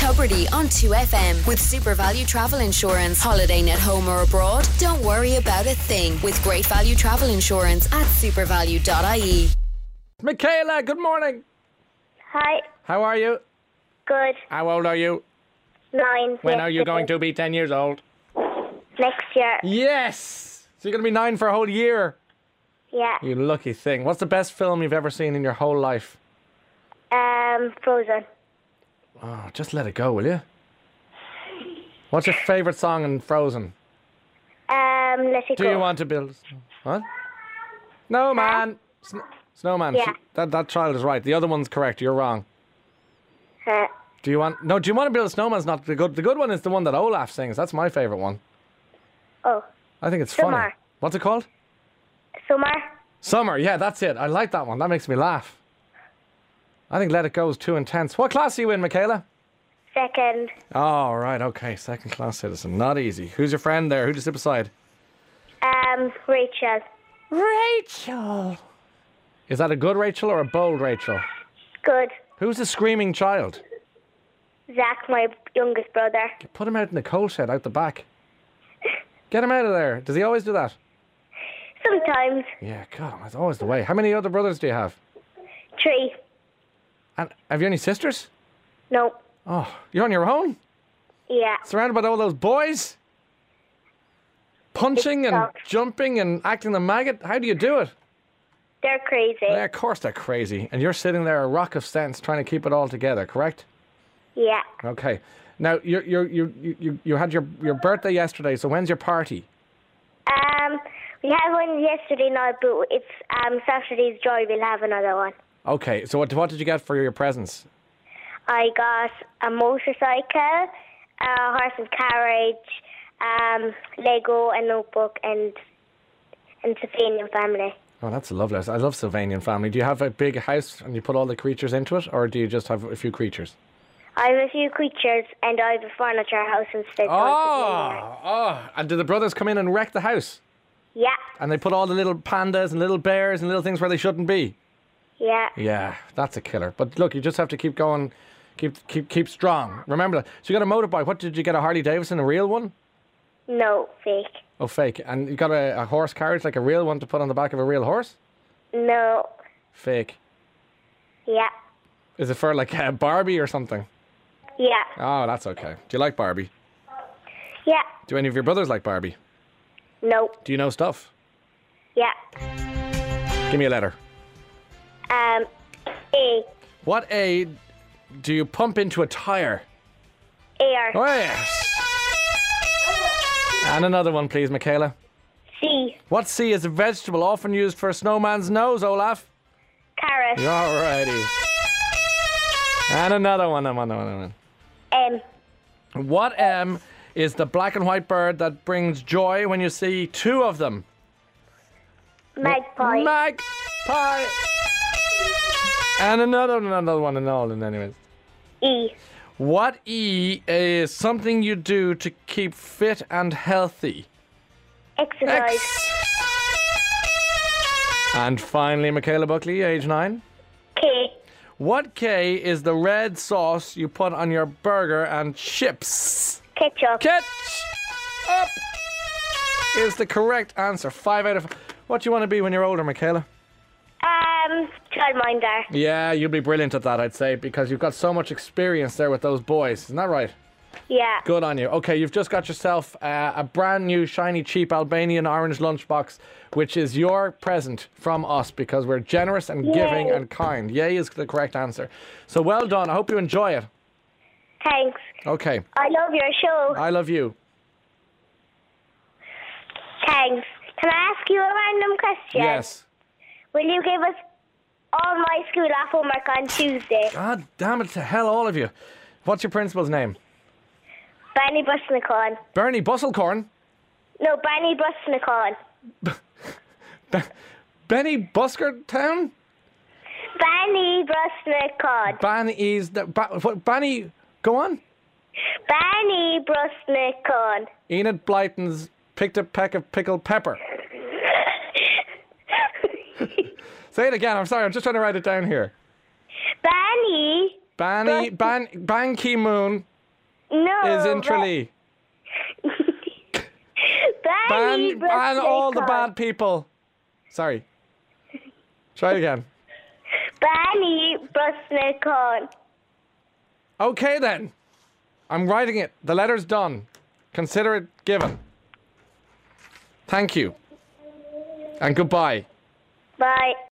Tubridy on 2FM with Super Value Travel Insurance. Holidaying at home or abroad? Don't worry about a thing with Great Value Travel Insurance at supervalue.ie. Michaela, good morning. Hi. How are you? Good. How old are you? 9. When are you going to be 10 years old? Next year. Yes! So you're going to be 9 for a whole year. Yeah. You lucky thing. What's the best film you've ever seen in your whole life? Frozen. Oh, just let it go, will you? What's your favourite song in Frozen? Let it Do go. you want to build... What? Snowman. Snowman. Yeah. That child is right. The other one's correct. You're wrong. Do you want to build a snowman's not the good. The good one is the one that Olaf sings. That's my favourite one. Oh. I think it's funny. Summer. What's it called? Summer. Summer. Yeah, that's it. I like that one. That makes me laugh. I think Let It Go is too intense. What class are you in, Michaela? 2nd. Oh, right. Okay. Second class citizen. Not easy. Who's your friend there? Who do you sit beside? Rachel. Rachel. Is that a good Rachel or a bold Rachel? Good. Who's the screaming child? Zach, my youngest brother. Put him out in the coal shed out the back. Get him out of there. Does he always do that? Sometimes. Yeah, God, that's always the way. How many other brothers do you have? 3. And have you any sisters? No. Oh, you're on your own? Yeah. Surrounded by all those boys? Punching It's and tough. jumping and acting the maggot? How do you do it? They're crazy. Yeah, of course they're crazy. And you're sitting there, a rock of sense, trying to keep it all together, correct? Yeah. Okay. Now, you had your birthday yesterday, so when's your party? We had one yesterday night, but it's Saturday's joy. We'll have another one. Okay, so what did you get for your presents? I got a motorcycle, a horse and carriage, Lego, a notebook, and Sylvanian family. Oh, that's lovely. I love Sylvanian family. Do you have a big house and you put all the creatures into it, or do you just have a few creatures? I have a few creatures, and I have a furniture house instead. And do the brothers come in and wreck the house? Yeah. And they put all the little pandas and little bears and little things where they shouldn't be? Yeah. Yeah, that's a killer. But look, you just have to keep going, keep strong. Remember that. So you got a motorbike. What did you get? A Harley Davidson, a real one? No, fake. Oh, fake. And you got a horse carriage, like a real one to put on the back of a real horse? No. Fake. Yeah. Is it for like a Barbie or something? Yeah. Oh, that's okay. Do you like Barbie? Yeah. Do any of your brothers like Barbie? No. Do you know stuff? Yeah. Give me a letter. A. What A do you pump into a tire? Air. Oh, yes. And another one, please, Michaela. C. What C is a vegetable often used for a snowman's nose, Olaf? Carrot. Alrighty. And another one. M. What M is the black and white bird that brings joy when you see two of them? Magpie. Magpie. And another one and all, and anyways. E. What E is something you do to keep fit and healthy? Exercise. X. And finally, Michaela Buckley, age 9. K. What K is the red sauce you put on your burger and chips? Ketchup. Ketchup is the correct answer. 5 out of 5. What do you want to be when you're older, Michaela? Childminder. Yeah, you'll be brilliant at that, I'd say, because you've got so much experience there with those boys. Isn't that right? Yeah. Good on you. Okay, you've just got yourself a brand new, shiny, cheap Albanian orange lunchbox, which is your present from us because we're generous and giving and kind. Yay is the correct answer. So well done. I hope you enjoy it. Thanks. Okay. I love your show. I love you. Thanks. Can I ask you a random question? Yes. Will you give us all my school off homework on Tuesday? God damn it to hell, all of you. What's your principal's name? Benny Busnicorn. Bernie Busselcorn? No, Benny Busnicorn. Benny Buskertown? Benny Busnicorn. Benny, go on. Benny Busnicorn. Enid Blyton's picked a peck of pickled pepper. Say it again. I'm sorry. I'm just trying to write it down here. Benny. Ban Ki-moon No. is in Tralee? Ban all the bad people. Sorry. Try again. Bani Brusnicon. Okay then. I'm writing it. The letter's done. Consider it given. Thank you. And goodbye. Bye.